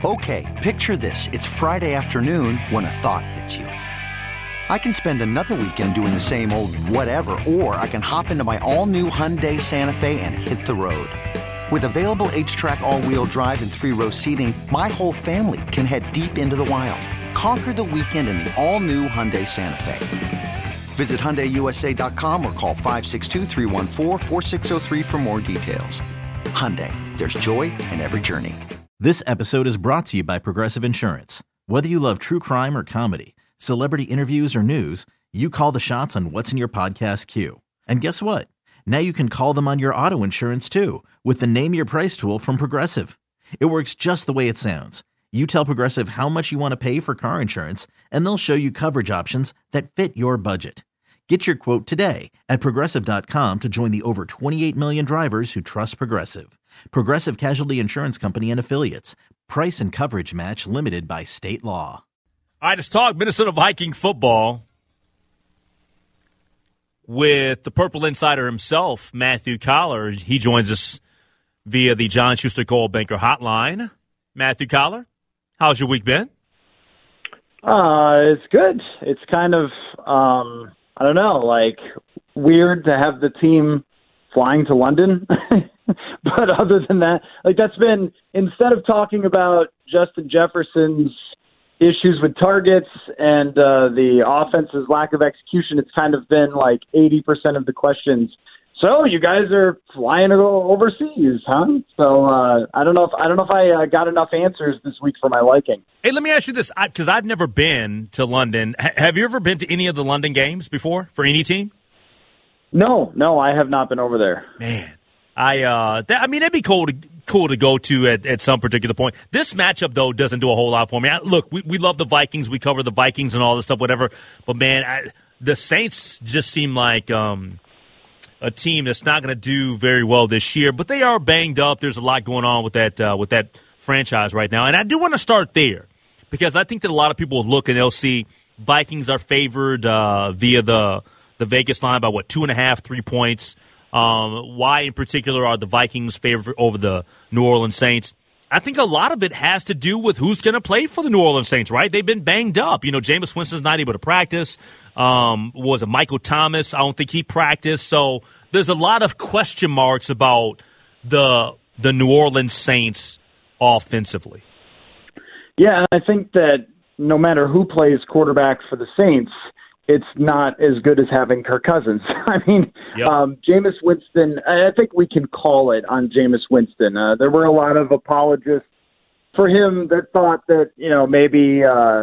Okay, picture this. It's Friday afternoon when a thought hits you. I can spend another weekend doing the same old whatever, or I can hop into my all-new Hyundai Santa Fe and hit the road. With available H-Track all-wheel drive and 3-row seating, my whole family can head deep into the wild. Conquer the weekend in the all-new Hyundai Santa Fe. Visit HyundaiUSA.com or call 562-314-4603 for more details. Hyundai, there's joy in every journey. This episode is brought to you by Progressive Insurance. Whether you love true crime or comedy, celebrity interviews or news, you call the shots on what's in your podcast queue. And guess what? Now you can call them on your auto insurance too with the Name Your Price tool from Progressive. It works just the way it sounds. You tell Progressive how much you want to pay for car insurance, and they'll show you coverage options that fit your budget. Get your quote today at Progressive.com to join the over 28 million drivers who trust Progressive. Progressive Casualty Insurance Company and Affiliates. Price and coverage match limited by state law. All right, let's talk Minnesota Viking football with the Purple Insider himself, Matthew Collar. He joins us via the John Schuster Coldwell Banker Hotline. Matthew Collar, how's your week been? It's good. It's kind of, I don't know, like weird to have the team flying to London. But other than that, like that's been, instead of talking about Justin Jefferson's issues with targets and the offense's lack of execution, it's kind of been like 80% of the questions. So you guys are flying to go overseas, huh? So I don't know if I got enough answers this week for my liking. Hey, let me ask you this, because I've never been to London. Have you ever been to any of the London games before for any team? No, I have not been over there. Man, that'd be cool to go to at some particular point. This matchup, though, doesn't do a whole lot for me. Look, we love the Vikings. We cover the Vikings and all this stuff, whatever. But, man, the Saints just seem like a team that's not going to do very well this year. But they are banged up. There's a lot going on with that franchise right now. And I do want to start there because I think that a lot of people will look and they'll see Vikings are favored via the Vegas line by, 2.5, 3 points. Why in particular are the Vikings favored over the New Orleans Saints? I think a lot of it has to do with who's going to play for the New Orleans Saints, right? They've been banged up. You know, Jameis Winston's not able to practice. Was it Michael Thomas? I don't think he practiced. So there's a lot of question marks about the New Orleans Saints offensively. Yeah, I think that no matter who plays quarterback for the Saints, it's not as good as having Kirk Cousins. I mean, yep. Jameis Winston, I think we can call it on Jameis Winston. There were a lot of apologists for him that thought that, maybe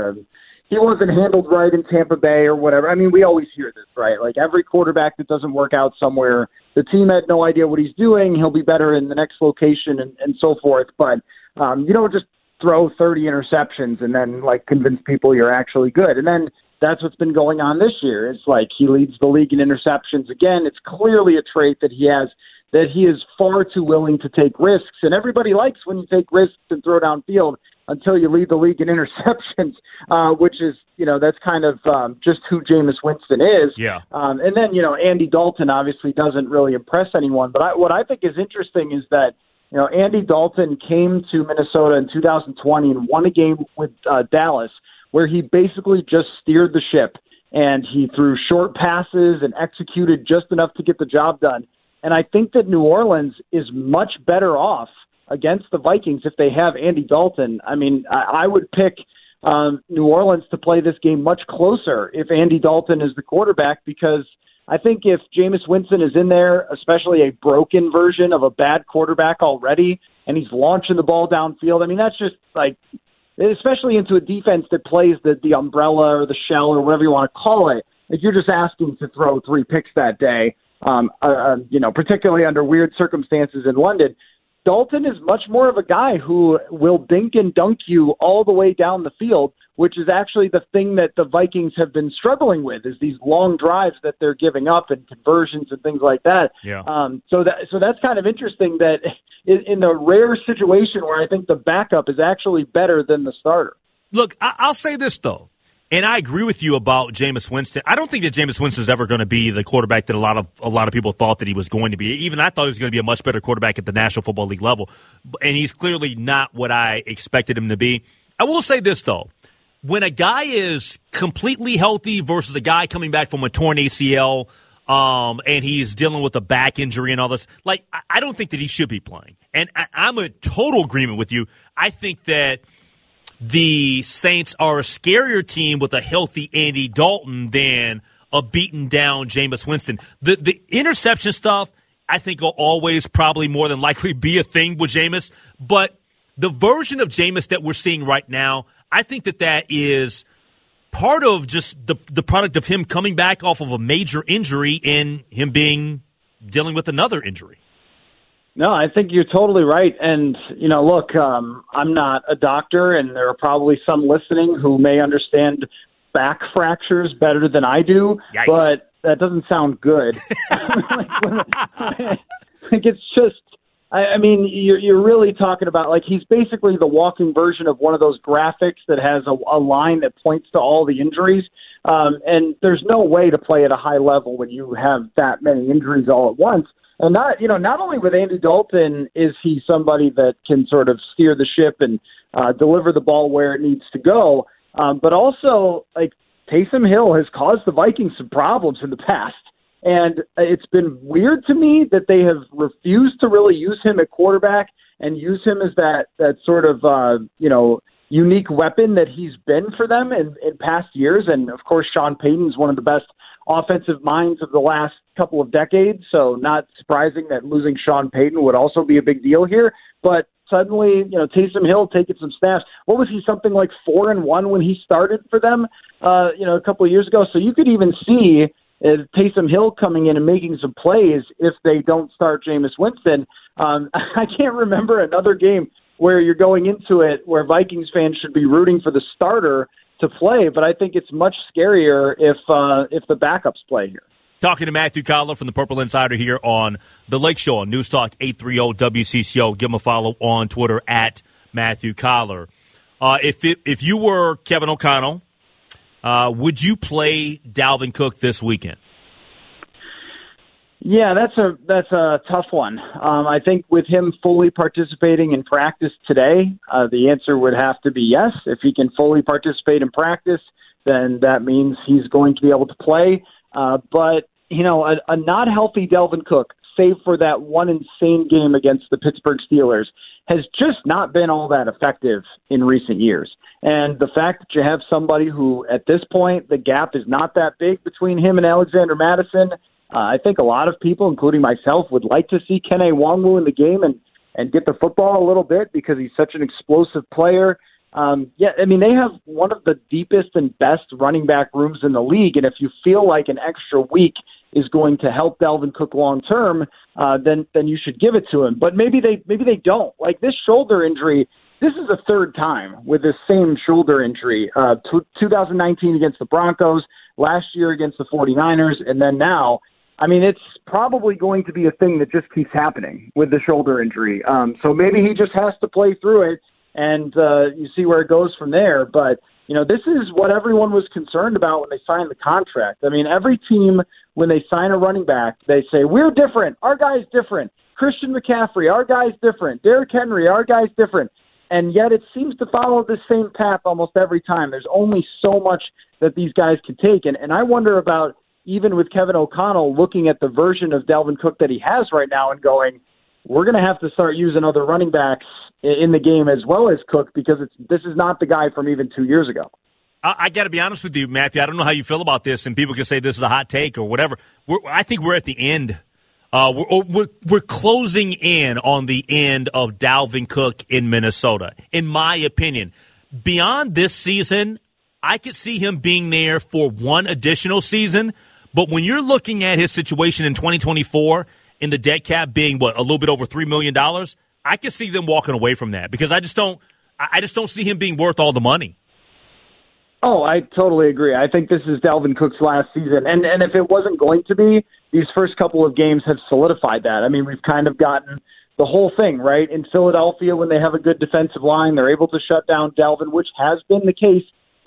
he wasn't handled right in Tampa Bay or whatever. I mean, we always hear this, right? Like every quarterback that doesn't work out somewhere, the team had no idea what he's doing. He'll be better in the next location and so forth. But you don't just throw 30 interceptions and then convince people you're actually good. And then that's what's been going on this year. It's like he leads the league in interceptions again. It's clearly a trait that he has, that he is far too willing to take risks. And everybody likes when you take risks and throw downfield until you lead the league in interceptions, which is, that's kind of just who Jameis Winston is. Yeah. And then, Andy Dalton obviously doesn't really impress anyone. But what I think is interesting is that, Andy Dalton came to Minnesota in 2020 and won a game with Dallas where he basically just steered the ship and he threw short passes and executed just enough to get the job done. And I think that New Orleans is much better off against the Vikings if they have Andy Dalton. I mean, I would pick New Orleans to play this game much closer if Andy Dalton is the quarterback, because I think if Jameis Winston is in there, especially a broken version of a bad quarterback already, and he's launching the ball downfield, I mean, that's just especially into a defense that plays the umbrella or the shell or whatever you want to call it, if you're just asking to throw 3 picks that day, particularly under weird circumstances in London, Dalton is much more of a guy who will dink and dunk you all the way down the field, which is actually the thing that the Vikings have been struggling with, is these long drives that they're giving up and conversions and things like that. Yeah. So that's kind of interesting that in the rare situation where I think the backup is actually better than the starter. Look, I'll say this, though. And I agree with you about Jameis Winston. I don't think that Jameis Winston is ever going to be the quarterback that a lot of people thought that he was going to be. Even I thought he was going to be a much better quarterback at the National Football League level. And he's clearly not what I expected him to be. I will say this, though. When a guy is completely healthy versus a guy coming back from a torn ACL and he's dealing with a back injury and all this, like, I don't think that he should be playing. And I'm in total agreement with you. I think that the Saints are a scarier team with a healthy Andy Dalton than a beaten down Jameis Winston. The interception stuff, I think, will always probably more than likely be a thing with Jameis. But the version of Jameis that we're seeing right now, I think that is part of just the product of him coming back off of a major injury and him dealing with another injury. No, I think you're totally right. And, look, I'm not a doctor, and there are probably some listening who may understand back fractures better than I do. Yikes. But that doesn't sound good. It's just, you're really talking about, like, he's basically the walking version of one of those graphics that has a line that points to all the injuries. And there's no way to play at a high level when you have that many injuries all at once. And not only with Andy Dalton is he somebody that can sort of steer the ship and deliver the ball where it needs to go, but also, like, Taysom Hill has caused the Vikings some problems in the past. And it's been weird to me that they have refused to really use him at quarterback and use him as that sort of, unique weapon that he's been for them in past years. And, of course, Sean Payton's one of the best offensive minds of the last couple of decades, so not surprising that losing Sean Payton would also be a big deal here. But suddenly, Taysom Hill taking some snaps. What was he, something like 4-1 when he started for them, a couple of years ago? So you could even see Taysom Hill coming in and making some plays if they don't start Jameis Winston. I can't remember another game where you're going into it where Vikings fans should be rooting for the starter to play, but I think it's much scarier if the backups play here. Talking to Matthew Coller from the Purple Insider here on The Lake Show on News Talk 830 WCCO. Give him a follow on Twitter at Matthew Coller. If you were Kevin O'Connell, would you play Dalvin Cook this weekend? Yeah, that's a tough one. I think with him fully participating in practice today, the answer would have to be yes. If he can fully participate in practice, then that means he's going to be able to play. But, a not healthy Dalvin Cook, save for that one insane game against the Pittsburgh Steelers, has just not been all that effective in recent years. And the fact that you have somebody who, at this point, the gap is not that big between him and Alexander Mattison, I think a lot of people, including myself, would like to see Kene Nwangwu in the game and get the football a little bit because he's such an explosive player. They have one of the deepest and best running back rooms in the league, and if you feel like an extra week is going to help Dalvin Cook long term, then you should give it to him. But maybe they don't. Like this shoulder injury, this is the third time with this same shoulder injury. 2019 against the Broncos, last year against the 49ers, and then now. It's probably going to be a thing that just keeps happening with the shoulder injury. So maybe he just has to play through it, and you see where it goes from there. But, this is what everyone was concerned about when they signed the contract. Every team, when they sign a running back, they say, we're different. Our guy's different. Christian McCaffrey, our guy's different. Derrick Henry, our guy's different. And yet it seems to follow the same path almost every time. There's only so much that these guys can take. And I wonder about, even with Kevin O'Connell looking at the version of Dalvin Cook that he has right now and going, we're going to have to start using other running backs in the game as well as Cook because this is not the guy from even 2 years ago. I got to be honest with you, Matthew. I don't know how you feel about this, and people can say this is a hot take or whatever. I think we're at the end. We're closing in on the end of Dalvin Cook in Minnesota, in my opinion. Beyond this season, I could see him being there for one additional season. But when you're looking at his situation in 2024, in the dead cap being, a little bit over $3 million, I can see them walking away from that because I just don't see him being worth all the money. Oh, I totally agree. I think this is Dalvin Cook's last season. And if it wasn't going to be, these first couple of games have solidified that. We've kind of gotten the whole thing, right? In Philadelphia, when they have a good defensive line, they're able to shut down Dalvin, which has been the case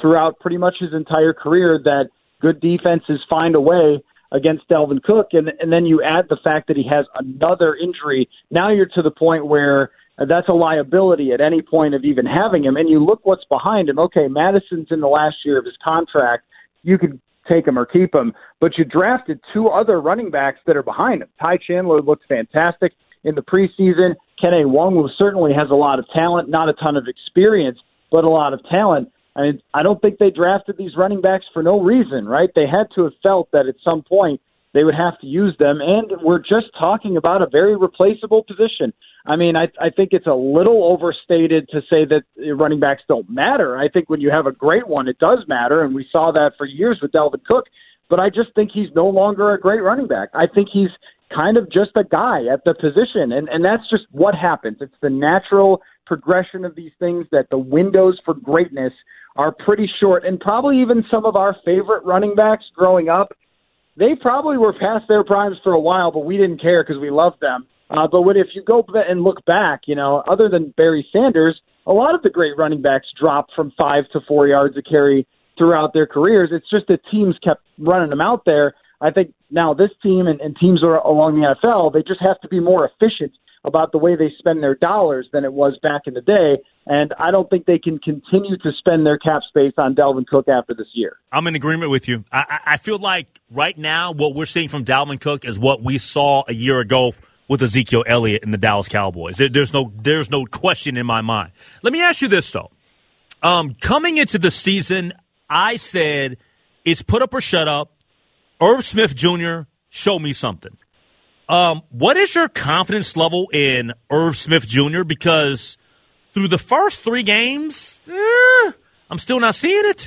throughout pretty much his entire career that good defenses find a way against Dalvin Cook. And then you add the fact that he has another injury. Now you're to the point where that's a liability at any point of even having him. And you look what's behind him. Okay, Madison's in the last year of his contract. You could take him or keep him. But you drafted two other running backs that are behind him. Ty Chandler looked fantastic in the preseason. Kenny Nwangwu certainly has a lot of talent, not a ton of experience, but a lot of talent. I mean, I don't think they drafted these running backs for no reason, right? They had to have felt that at some point they would have to use them, and we're just talking about a very replaceable position. I mean, I think it's a little overstated to say that running backs don't matter. I think when you have a great one, it does matter, and we saw that for years with Dalvin Cook, but I just think he's no longer a great running back. I think he's kind of just a guy at the position, and that's just what happens. It's the natural progression of these things that the windows for greatness are pretty short, and probably even some of our favorite running backs growing up, they probably were past their primes for a while, but we didn't care because we loved them. But if you go and look back, other than Barry Sanders, a lot of the great running backs dropped from 5 to 4 yards a carry throughout their careers. It's just that teams kept running them out there. I think now this team and teams are along the NFL, they just have to be more efficient about the way they spend their dollars than it was back in the day. And I don't think they can continue to spend their cap space on Dalvin Cook after this year. I'm in agreement with you. I feel like right now what we're seeing from Dalvin Cook is what we saw a year ago with Ezekiel Elliott and the Dallas Cowboys. There's no question in my mind. Let me ask you this, though. Coming into the season, I said it's put up or shut up. Irv Smith Jr., show me something. What is your confidence level in Irv Smith Jr.? Because through the first 3 games, I'm still not seeing it.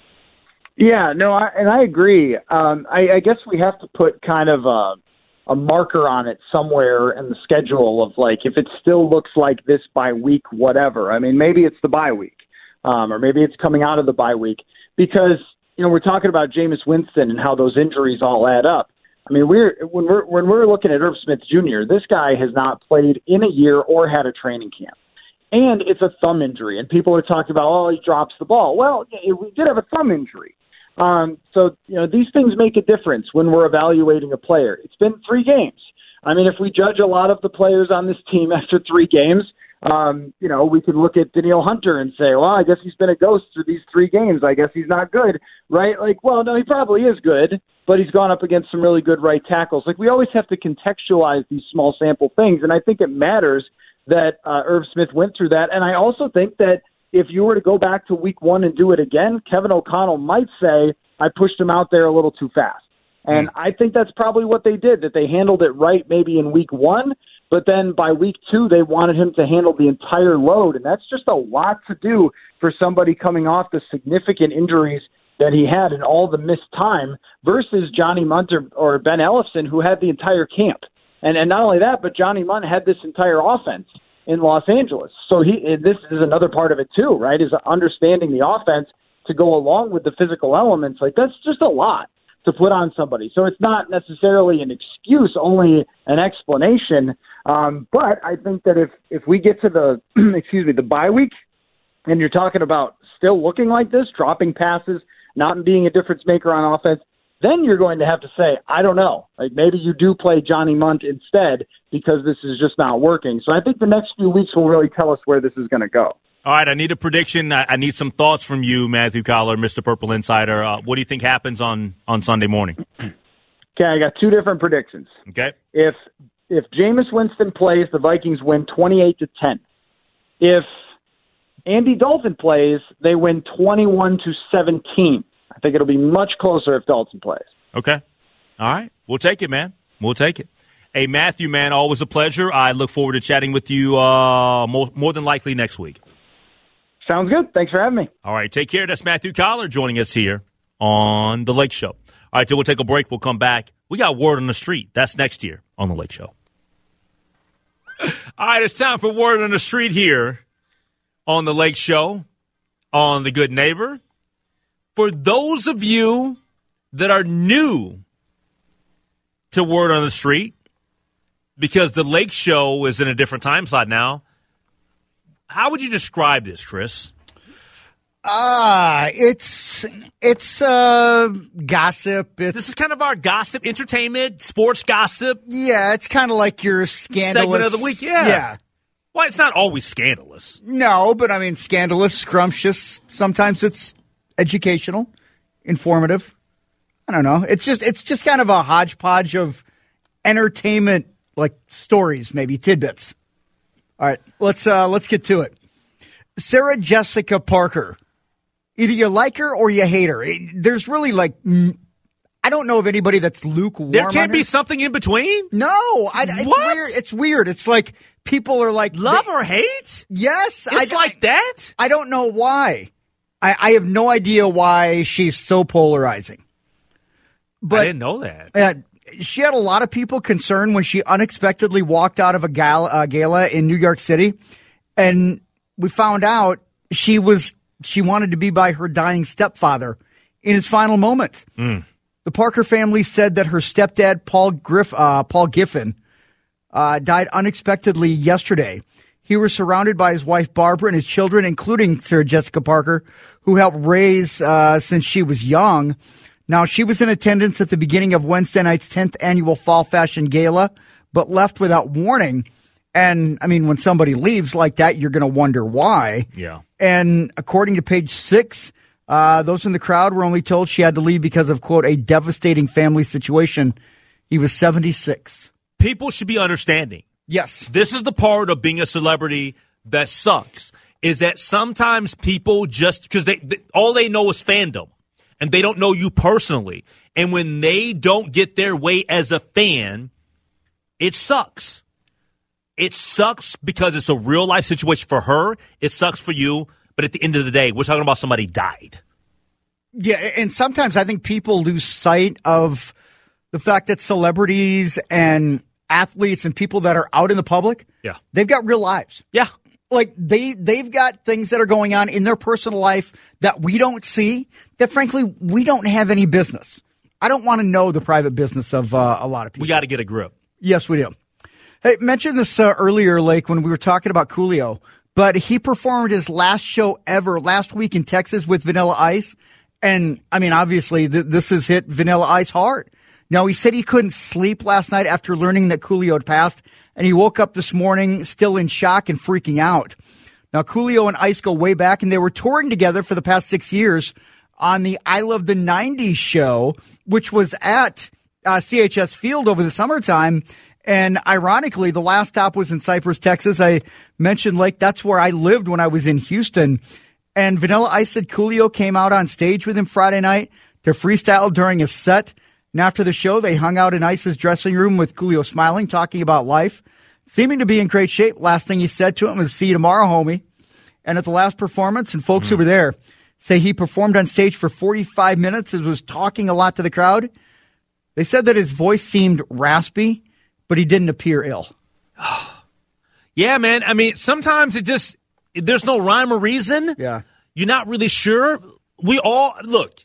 Yeah, no, I agree. I guess we have to put kind of a marker on it somewhere in the schedule of, like, if it still looks like this by week whatever. I mean, maybe it's the bye week, or maybe it's coming out of the bye week. Because, we're talking about Jameis Winston and how those injuries all add up. I mean, when we're looking at Irv Smith Jr., this guy has not played in a year or had a training camp. And it's a thumb injury, and people are talking about, he drops the ball. Well, we did have a thumb injury. So, these things make a difference when we're evaluating a player. It's been 3 games. I mean, if we judge a lot of the players on this team after 3 games, we could look at Danielle Hunter and say, well, I guess he's been a ghost through these 3 games. I guess he's not good, right? Like, well, no, he probably is good, but he's gone up against some really good right tackles. Like, we always have to contextualize these small sample things, and I think it matters that Irv Smith went through that. And I also think that if you were to go back to week 1 and do it again, Kevin O'Connell might say, I pushed him out there a little too fast. And I think that's probably what they did, that they handled it right maybe in week 1, but then by week 2, they wanted him to handle the entire load. And that's just a lot to do for somebody coming off the significant injuries that he had and all the missed time versus Johnny Munt or Ben Ellefson, who had the entire camp. And not only that, but Johnny Munt had this entire offense in Los Angeles. So this is another part of it too, right, is understanding the offense to go along with the physical elements. Like, that's just a lot to put on somebody. So it's not necessarily an excuse, only an explanation. But I think that if we get to the the bye week and you're talking about still looking like this, dropping passes, not being a difference maker on offense, then you're going to have to say, I don't know. Like, maybe you do play Johnny Munt instead because this is just not working. So I think the next few weeks will really tell us where this is going to go. All right, I need a prediction. I need some thoughts from you, Matthew Collar, Mr. Purple Insider. What do you think happens on Sunday morning? Okay, I got 2 different predictions. Okay. If Jameis Winston plays, the Vikings win 28-10. If Andy Dalton plays, they win 21-17. I think it'll be much closer if Dalton plays. Okay. All right. We'll take it, man. We'll take it. Hey, Matthew, man, always a pleasure. I look forward to chatting with you more than likely next week. Sounds good. Thanks for having me. All right. Take care. That's Matthew Collar joining us here on The Lake Show. All right, so we'll take a break. We'll come back. We got Word on the Street. That's next year on The Lake Show. All right, it's time for Word on the Street here on The Lake Show on The Good Neighbor. For those of you that are new to Word on the Street, because The Lake Show is in a different time slot now, how would you describe this, Chris? It's gossip. This is kind of our gossip, entertainment, sports gossip. Yeah, it's kind of like your scandalous segment of the week. Yeah. Well, it's not always scandalous. No, but I mean, scandalous, scrumptious. Sometimes it's educational, informative. I don't know. It's just kind of a hodgepodge of entertainment, like stories, maybe tidbits. All right, let's get to it. Sarah Jessica Parker. Either you like her or you hate her. There's really I don't know of anybody that's lukewarm. There can't be something in between? No. It's weird. It's like people are like. Love or hate? Yes. It's like that? I don't know why. I have no idea why she's so polarizing. But I didn't know that. She had a lot of people concerned when she unexpectedly walked out of a gala in New York City. And we found out she wanted to be by her dying stepfather in his final moment. The Parker family said that her stepdad, Paul Giffen, died unexpectedly yesterday. He was surrounded by his wife, Barbara, and his children, including Sarah Jessica Parker, who helped raise since she was young. Now, she was in attendance at the beginning of Wednesday night's 10th annual Fall Fashion Gala, but left without warning. And, I mean, when somebody leaves like that, you're going to wonder why. Yeah. And according to Page 6, those in the crowd were only told she had to leave because of, quote, a devastating family situation. He was 76. People should be understanding. Yes. This is the part of being a celebrity that sucks, is that sometimes people just, because all they know is fandom, and they don't know you personally. And when they don't get their way as a fan, it sucks. It sucks because it's a real life situation for her. It sucks for you. But at the end of the day, we're talking about somebody died. Yeah, and sometimes I think people lose sight of the fact that celebrities and athletes and people that are out in the public, they've got real lives. Yeah. Like they've got things that are going on in their personal life that we don't see, that frankly we don't have any business. I don't want to know the private business of a lot of people. We got to get a grip. Yes, we do. Hey, mentioned this earlier, Lake, when we were talking about Coolio, but he performed his last show ever last week in Texas with Vanilla Ice. And, I mean, obviously, this has hit Vanilla Ice hard. Now, he said he couldn't sleep last night after learning that Coolio had passed, and he woke up this morning still in shock and freaking out. Now, Coolio and Ice go way back, and they were touring together for the past 6 years on the I Love the 90s show, which was at CHS Field over the summertime. And ironically, the last stop was in Cypress, Texas. I mentioned, Lake, that's where I lived when I was in Houston. And Vanilla Ice said Coolio came out on stage with him Friday night to freestyle during his set. And after the show, they hung out in Ice's dressing room with Coolio smiling, talking about life, seeming to be in great shape. Last thing he said to him was, "See you tomorrow, homie." And at the last performance, and folks who were there say he performed on stage for 45 minutes and was talking a lot to the crowd. They said that his voice seemed raspy, but he didn't appear ill. Yeah, man. I mean, sometimes there's no rhyme or reason. Yeah. You're not really sure. We all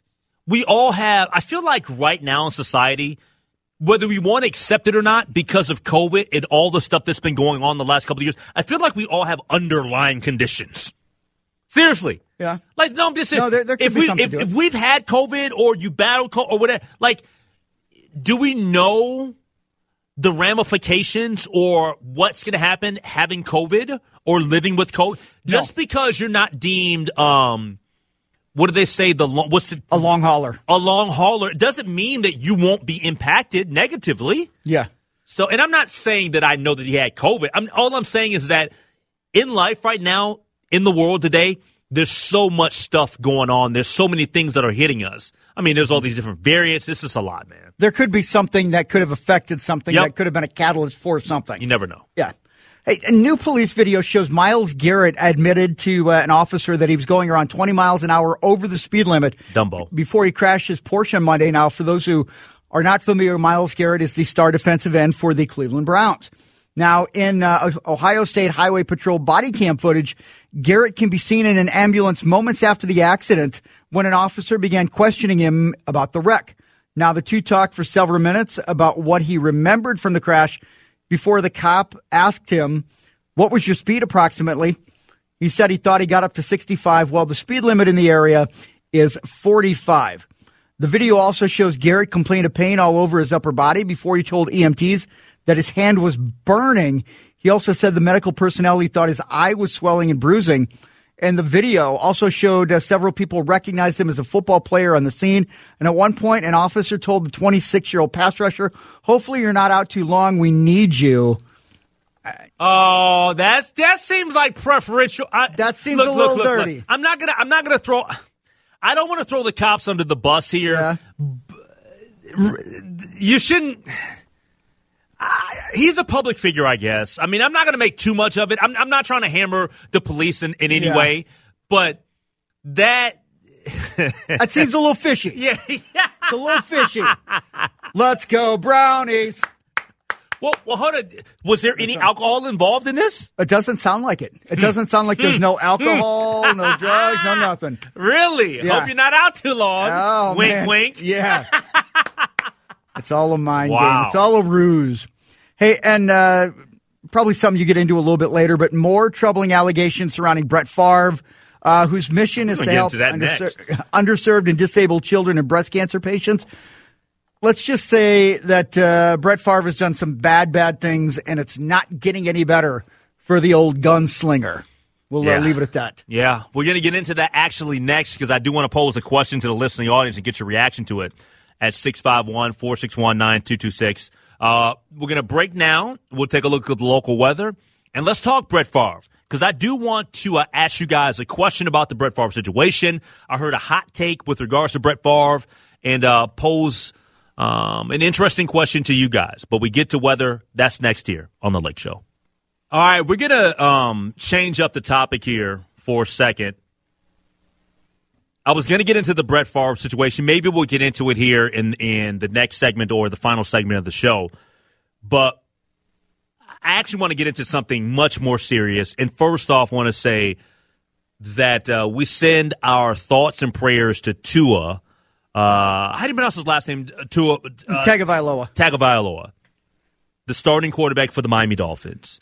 have, I feel like right now in society, whether we want to accept it or not, because of COVID and all the stuff that's been going on the last couple of years, I feel like we all have underlying conditions. Seriously. Yeah. Like, no, I'm just saying, No, there could be something to it. if we've had COVID or you battled COVID or whatever, like, do we know the ramifications or what's going to happen having COVID or living with COVID? Just because you're not deemed, what do they say? A long hauler. A long hauler. It doesn't mean that you won't be impacted negatively. Yeah. So, and I'm not saying that I know that he had COVID. All I'm saying is that in life right now, in the world today, there's so much stuff going on. There's so many things that are hitting us. I mean, there's all these different variants. This is a lot, man. There could be something that could have affected something that could have been a catalyst for something. You never know. Yeah. Hey, a new police video shows Myles Garrett admitted to an officer that he was going around 20 miles an hour over the speed limit. Dumbo. Before he crashed his Porsche on Monday. Now, for those who are not familiar, Myles Garrett is the star defensive end for the Cleveland Browns. Now, in Ohio State Highway Patrol body cam footage, Garrett can be seen in an ambulance moments after the accident when an officer began questioning him about the wreck. Now, the two talked for several minutes about what he remembered from the crash before the cop asked him, "What was your speed approximately?" He said he thought he got up to 65, while the speed limit in the area is 45. The video also shows Garrett complained of pain all over his upper body before he told EMTs that his hand was burning. He also said the medical personnel, he thought his eye was swelling and bruising. And the video also showed several people recognized him as a football player on the scene. And at one point, an officer told the 26-year-old pass rusher, "Hopefully you're not out too long. We need you." Oh, that seems like preferential. That seems a little dirty. Look. I'm not gonna throw. I don't want to throw the cops under the bus here. Yeah. You shouldn't. He's a public figure, I guess. I mean, I'm not going to make too much of it. I'm not trying to hammer the police in any way, but that seems a little fishy. Yeah, it's a little fishy. Let's go, Brownies. Well, hold on. Was there any alcohol involved in this? It doesn't sound like it. It doesn't sound like there's no alcohol, no drugs, no nothing. Really? Yeah. Hope you're not out too long. Oh, wink, man. wink. Yeah. It's all a mind game. It's all a ruse. Hey, and probably something you get into a little bit later, but more troubling allegations surrounding Brett Favre, whose mission is to help underserved and disabled children and breast cancer patients. Let's just say that Brett Favre has done some bad things, and it's not getting any better for the old gunslinger. We'll leave it at that. Yeah, we're going to get into that actually next, because I do want to pose a question to the listening audience and get your reaction to it at 651-461-9226. We're going to break now. We'll take a look at the local weather, and let's talk Brett Favre, because I do want to ask you guys a question about the Brett Favre situation. I heard a hot take with regards to Brett Favre, and pose an interesting question to you guys. But we get to weather. That's next here on The Lake Show. All right, we're going to change up the topic here for a second. I was going to get into the Brett Favre situation. Maybe we'll get into it here in the next segment or the final segment of the show. But I actually want to get into something much more serious. And first off, I want to say that we send our thoughts and prayers to Tua. How do you pronounce his last name? Tua Tagovailoa. Tagovailoa, the starting quarterback for the Miami Dolphins.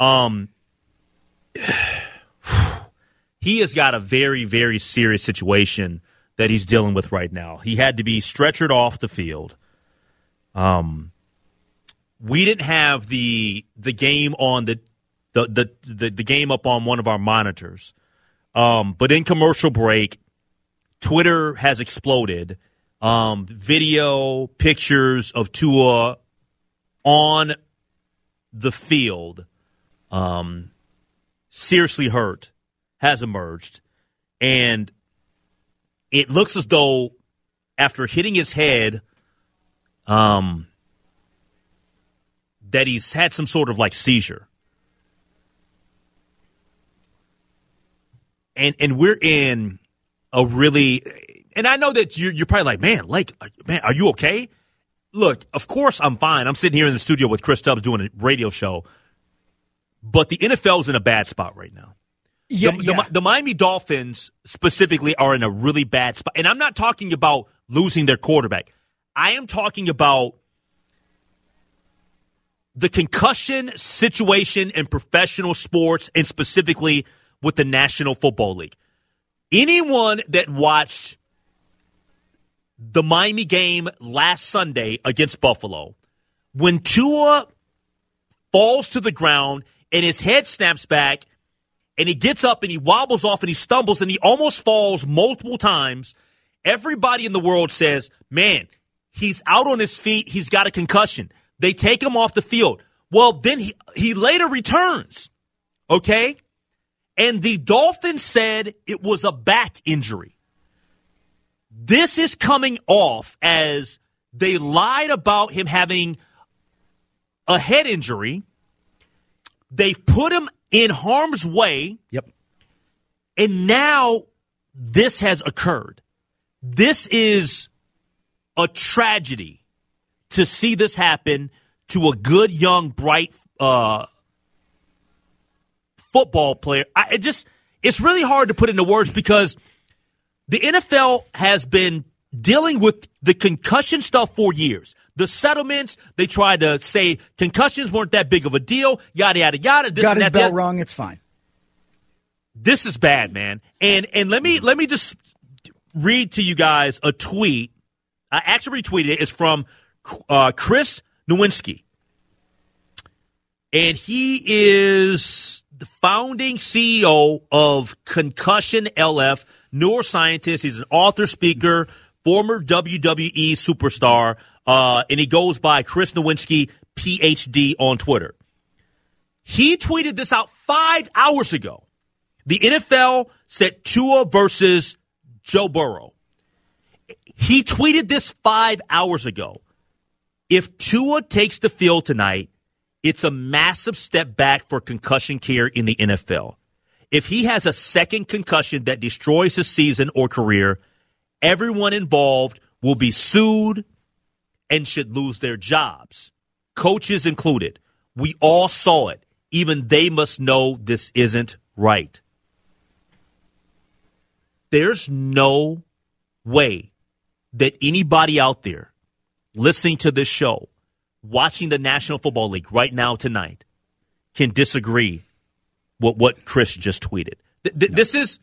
He has got a very, very serious situation that he's dealing with right now. He had to be stretchered off the field. We didn't have the game on the game up on one of our monitors. But in commercial break, Twitter has exploded. Video, pictures of Tua on the field, seriously hurt, has emerged. And it looks as though after hitting his head, that he's had some sort of like seizure. And we're in a really, and I know that you're probably like, man, are you okay? Look, of course I'm fine. I'm sitting here in the studio with Chris Tubbs doing a radio show, but the NFL's in a bad spot right now. The Miami Dolphins specifically are in a really bad spot. And I'm not talking about losing their quarterback. I am talking about the concussion situation in professional sports, and specifically with the National Football League. Anyone that watched the Miami game last Sunday against Buffalo, when Tua falls to the ground and his head snaps back and he gets up and he wobbles off and he stumbles and he almost falls multiple times, everybody in the world says, man, he's out on his feet. He's got a concussion. They take him off the field. Well, then he later returns, okay? And the Dolphins said it was a back injury. This is coming off as they lied about him having a head injury. They've put him in harm's way. Yep. And now this has occurred. This is a tragedy to see this happen to a good, young, bright football player. It's really hard to put into words, because the NFL has been dealing with the concussion stuff for years. The settlements, they tried to say concussions weren't that big of a deal, yada, yada, yada. Got his bell wrong, it's fine. This is bad, man. And let me just read to you guys a tweet. I actually retweeted it. It's from Chris Nowinski. And he is the founding CEO of Concussion LF, neuroscientist. He's an author, speaker, former WWE superstar, and he goes by Chris Nowinski, PhD, on Twitter. He tweeted this out 5 hours ago. The NFL said Tua versus Joe Burrow. He tweeted this 5 hours ago. If Tua takes the field tonight, it's a massive step back for concussion care in the NFL. If he has a second concussion that destroys his season or career, everyone involved will be sued and should lose their jobs, coaches included. We all saw it. Even they must know this isn't right. There's no way that anybody out there listening to this show, watching the National Football League right now tonight, can disagree with what Chris just tweeted. This is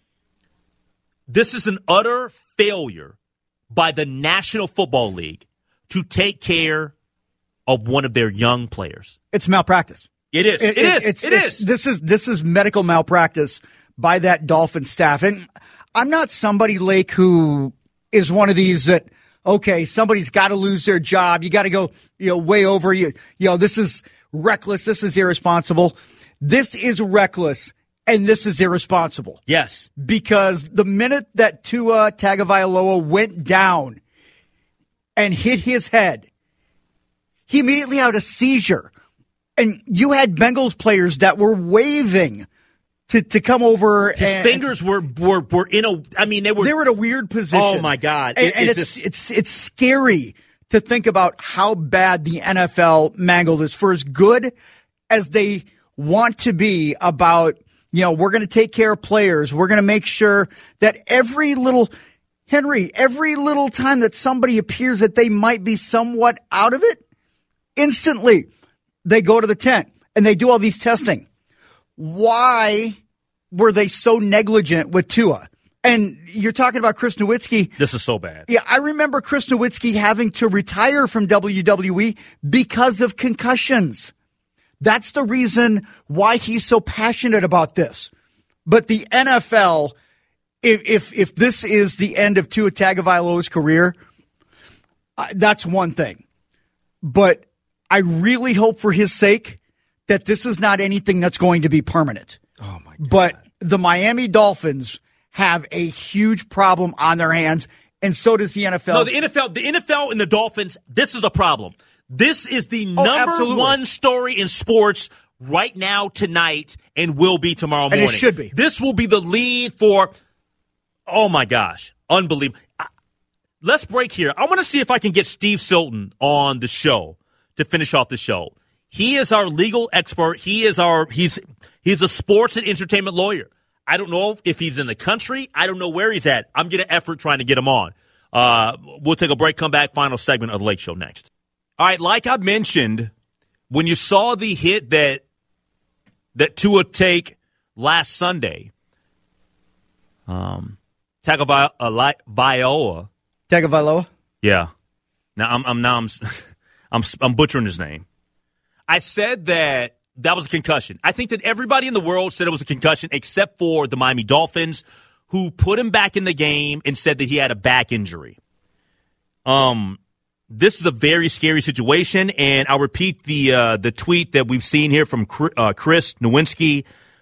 an utter failure by the National Football League to take care of one of their young players. It's malpractice. It is. It is. This is medical malpractice by that Dolphin staff. And I'm not somebody, Lake, who is one of these that, okay, somebody's got to lose their job. You got to go, way over. This is reckless. This is irresponsible. This is reckless, and this is irresponsible. Yes. Because the minute that Tua Tagovailoa went down and hit his head, he immediately had a seizure. And you had Bengals players that were waving to come over. His fingers were in a. I mean, they were in a weird position. Oh my God! It's scary to think about how bad the NFL mangled this. For as good as they want to be about, we're going to take care of players. We're going to make sure that every little time that somebody appears that they might be somewhat out of it, instantly they go to the tent and they do all these testing. Why were they so negligent with Tua? And you're talking about Chris Nowinski. This is so bad. Yeah, I remember Chris Nowinski having to retire from WWE because of concussions. That's the reason why he's so passionate about this. But the NFL, if this is the end of Tua Tagovailoa's career, that's one thing. But I really hope for his sake that this is not anything that's going to be permanent. Oh my God. But the Miami Dolphins have a huge problem on their hands, and so does the NFL. No, the NFL and the Dolphins, this is a problem. This is the number one story in sports right now, tonight, and will be tomorrow morning. And it should be. This will be the lead for, oh my gosh, unbelievable. Let's break here. I want to see if I can get Steve Silton on the show to finish off the show. He is our legal expert. He's a sports and entertainment lawyer. I don't know if he's in the country. I don't know where he's at. I'm going to effort trying to get him on. We'll take a break, come back, final segment of the Lake Show next. All right, like I mentioned, when you saw the hit that Tua take last Sunday, Tagovailoa. Yeah. Now I'm butchering his name. I said that was a concussion. I think that everybody in the world said it was a concussion except for the Miami Dolphins, who put him back in the game and said that he had a back injury. This is a very scary situation, and I'll repeat the tweet that we've seen here from Chris Nowinski,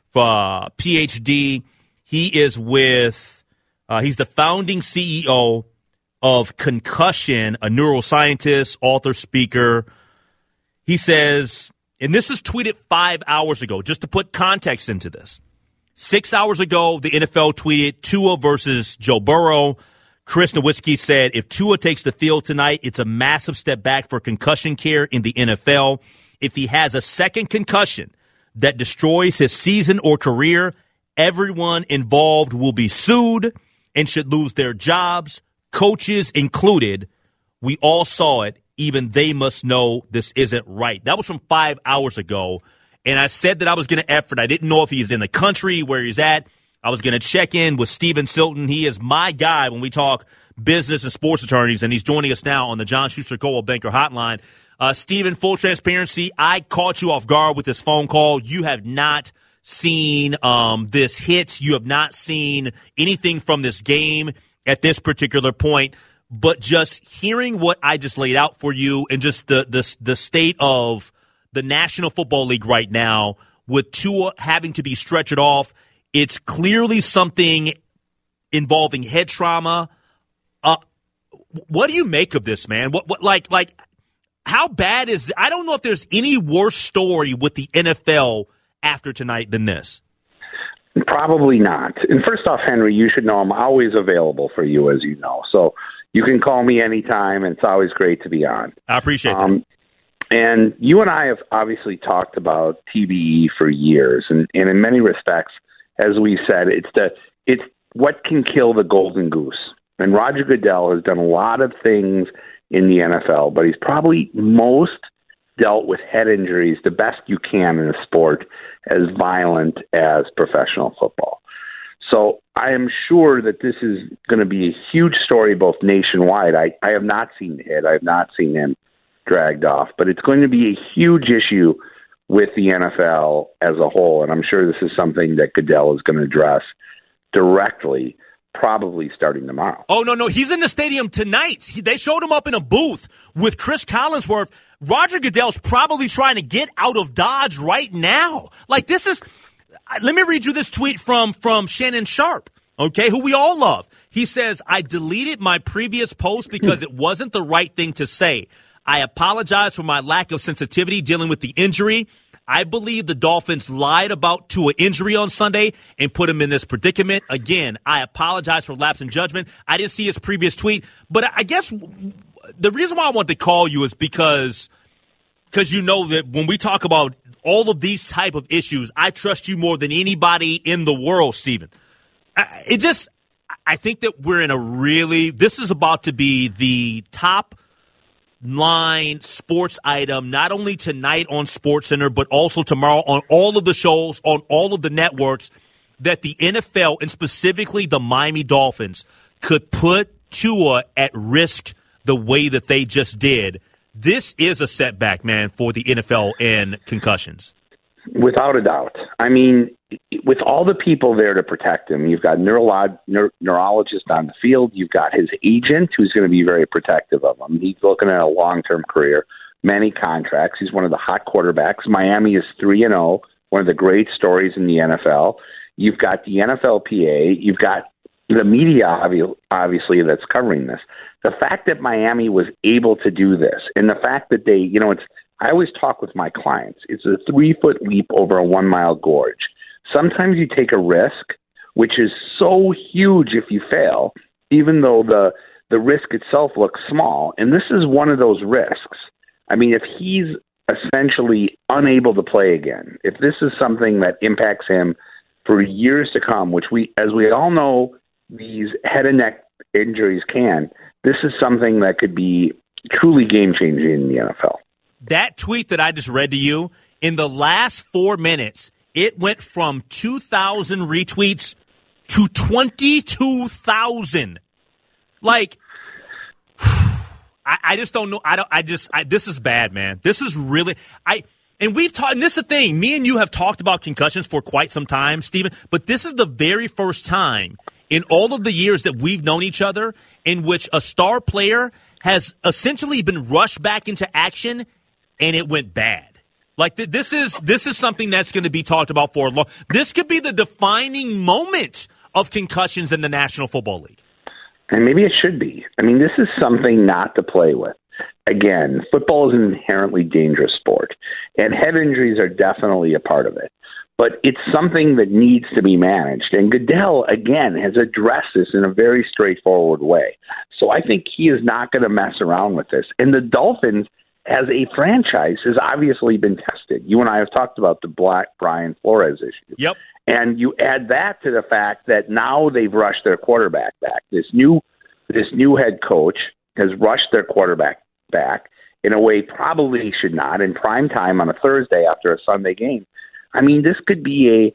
PhD. He is he's the founding CEO of Concussion, a neuroscientist, author, speaker. He says, and this is tweeted 5 hours ago, just to put context into this. 6 hours ago, the NFL tweeted Tua versus Joe Burrow. Chris Nowinski said, if Tua takes the field tonight, it's a massive step back for concussion care in the NFL. If he has a second concussion that destroys his season or career, everyone involved will be sued and should lose their jobs, coaches included. We all saw it. Even they must know this isn't right. That was from 5 hours ago. And I said that I was going to effort. I didn't know if he's in the country, where he's at. I was going to check in with Stephen Silton. He is my guy when we talk business and sports attorneys, and he's joining us now on the John Schuster Coldwell Banker Hotline. Stephen, full transparency, I caught you off guard with this phone call. You have not seen this hit. You have not seen anything from this game at this particular point. But just hearing what I just laid out for you and just the state of the National Football League right now with Tua having to be stretchered off, it's clearly something involving head trauma. What do you make of this, man? Like how bad is – I don't know if there's any worse story with the NFL after tonight than this. Probably not. And first off, Henry, you should know I'm always available for you, as you know. So you can call me anytime, and it's always great to be on. I appreciate that. And you and I have obviously talked about TBE for years, and in many respects, as we said, it's what can kill the golden goose. And Roger Goodell has done a lot of things in the NFL, but he's probably most dealt with head injuries the best you can in a sport as violent as professional football. So I am sure that this is going to be a huge story both nationwide. I have not seen the hit. I have not seen him dragged off, but it's going to be a huge issue with the NFL as a whole, and I'm sure this is something that Goodell is going to address directly, probably starting tomorrow. Oh, no, he's in the stadium tonight. They showed him up in a booth with Chris Collinsworth. Roger Goodell's probably trying to get out of Dodge right now. Like, this is – let me read you this tweet from Shannon Sharp, okay, who we all love. He says, I deleted my previous post because it wasn't the right thing to say. I apologize for my lack of sensitivity dealing with the injury. I believe the Dolphins lied about Tua injury on Sunday and put him in this predicament. Again, I apologize for lapse in judgment. I didn't see his previous tweet, but I guess the reason why I want to call you is because you know that when we talk about all of these type of issues, I trust you more than anybody in the world, Stephen. I think that we're in this is about to be the top line sports item, not only tonight on SportsCenter, but also tomorrow on all of the shows, on all of the networks, that the NFL and specifically the Miami Dolphins could put Tua at risk the way that they just did. This is a setback, man, for the NFL and concussions. Without a doubt. I mean, with all the people there to protect him, you've got neurologist on the field, you've got his agent who's going to be very protective of him. He's looking at a long-term career, many contracts. He's one of the hot quarterbacks. Miami is 3-0, one of the great stories in the NFL. You've got the NFLPA. You've got the media, obviously, that's covering this. The fact that Miami was able to do this and the fact that they, I always talk with my clients. It's a 3-foot leap over a 1-mile gorge. Sometimes you take a risk, which is so huge if you fail, even though the risk itself looks small. And this is one of those risks. I mean, if he's essentially unable to play again, if this is something that impacts him for years to come, which as we all know, these head and neck injuries can, this is something that could be truly game-changing in the NFL. That tweet that I just read to you, in the last 4 minutes, it went from 2,000 retweets to 22,000. Like, I just don't know. This is bad, man. This is really, and we've talked, and this is the thing, me and you have talked about concussions for quite some time, Stephen, but this is the very first time in all of the years that we've known each other in which a star player has essentially been rushed back into action and it went bad. Like, this is something that's going to be talked about for a long. This could be the defining moment of concussions in the National Football League. And maybe it should be. I mean, this is something not to play with. Again, football is an inherently dangerous sport, and head injuries are definitely a part of it. But it's something that needs to be managed. And Goodell, again, has addressed this in a very straightforward way. So I think he is not going to mess around with this. And the Dolphins, as a franchise, has obviously been tested. You and I have talked about the Brian Flores issue. Yep. And you add that to the fact that now they've rushed their quarterback back. This new head coach has rushed their quarterback back in a way probably he should not, in prime time on a Thursday after a Sunday game. I mean, this could be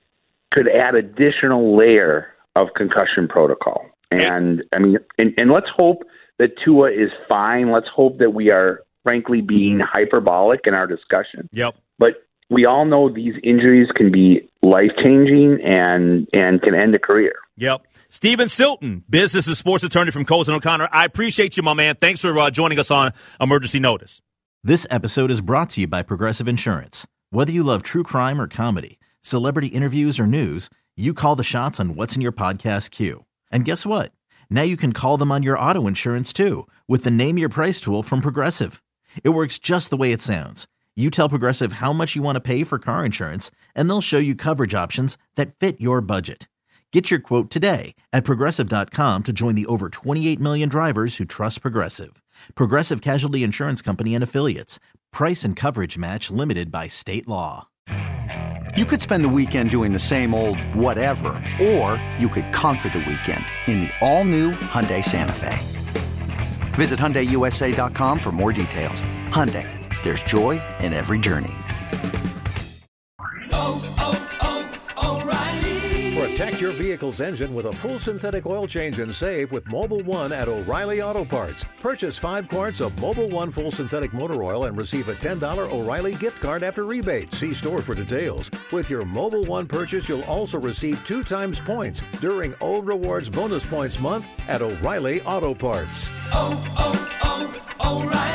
could add additional layer of concussion protocol. And I mean, and let's hope that Tua is fine. Let's hope that we are frankly being hyperbolic in our discussion. Yep. But we all know these injuries can be life-changing and can end a career. Yep. Stephen Silton, business and sports attorney from Cozen O'Connor. I appreciate you, my man. Thanks for joining us on Emergency Notice. This episode is brought to you by Progressive Insurance. Whether you love true crime or comedy, celebrity interviews or news, you call the shots on what's in your podcast queue. And guess what? Now you can call them on your auto insurance too with the Name Your Price tool from Progressive. It works just the way it sounds. You tell Progressive how much you want to pay for car insurance, and they'll show you coverage options that fit your budget. Get your quote today at Progressive.com to join the over 28 million drivers who trust Progressive. Progressive Casualty Insurance Company and Affiliates. Price and coverage match limited by state law. You could spend the weekend doing the same old whatever, or you could conquer the weekend in the all-new Hyundai Santa Fe. Visit HyundaiUSA.com for more details. Hyundai, there's joy in every journey. Protect your vehicle's engine with a full synthetic oil change and save with Mobil 1 at O'Reilly Auto Parts. Purchase 5 quarts of Mobil 1 full synthetic motor oil and receive a $10 O'Reilly gift card after rebate. See store for details. With your Mobil 1 purchase, you'll also receive 2 times points during O Rewards Bonus Points Month at O'Reilly Auto Parts. O'Reilly.